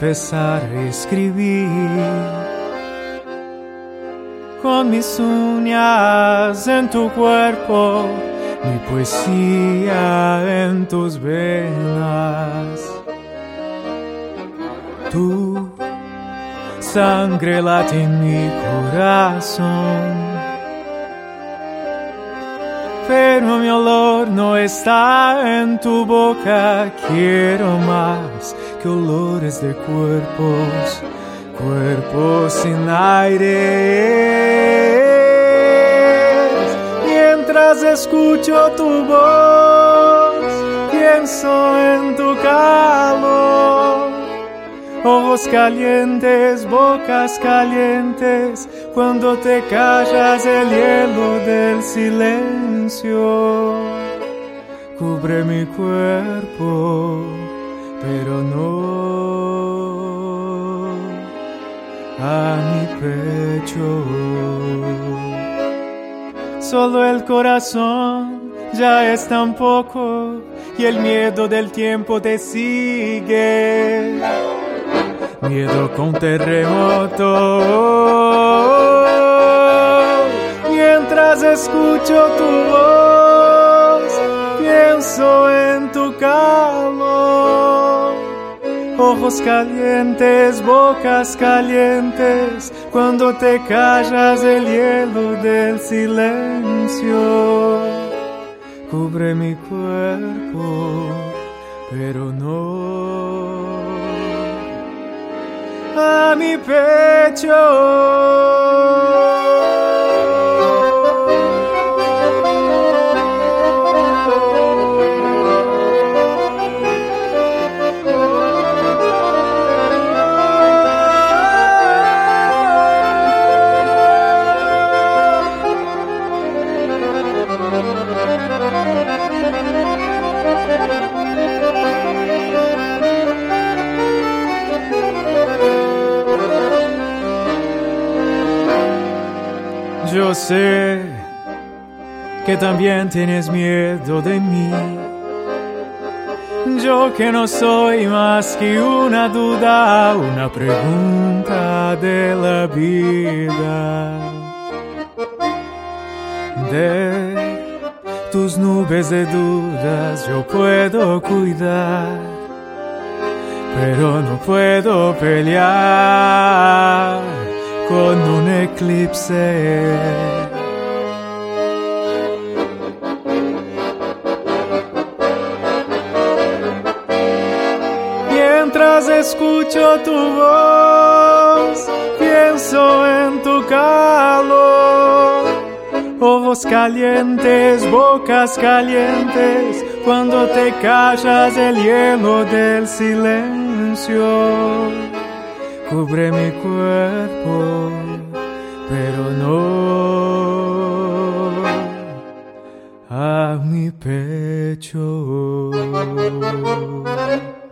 empezar a escribir con mis uñas en tu cuerpo, mi poesía en tus venas. Tu sangre late en mi corazón, pero mi olor no está en tu boca. Quiero más que olores de cuerpos, cuerpos sin aire. Mientras escucho tu voz, pienso en tu calor. Ojos calientes, bocas calientes, cuando te callas el hielo del silencio cubre mi cuerpo, pero no a mi pecho. Solo el corazón ya es tan poco y el miedo del tiempo te sigue. Miedo con terremoto. Mientras escucho tu voz, pienso en tu calor. Ojos calientes, bocas calientes, cuando te callas el hielo del silencio cubre mi cuerpo, pero no a mi pecho. Yo sé que también tienes miedo de mí. Yo que no soy más que una duda, una pregunta de la vida. De tus nubes de dudas yo puedo cuidar, pero no puedo pelear con un eclipse. Mientras escucho tu voz, pienso en tu calor. Ojos calientes, bocas calientes, cuando te callas el hielo del silencio cubre mi cuerpo, pero no a mi pecho.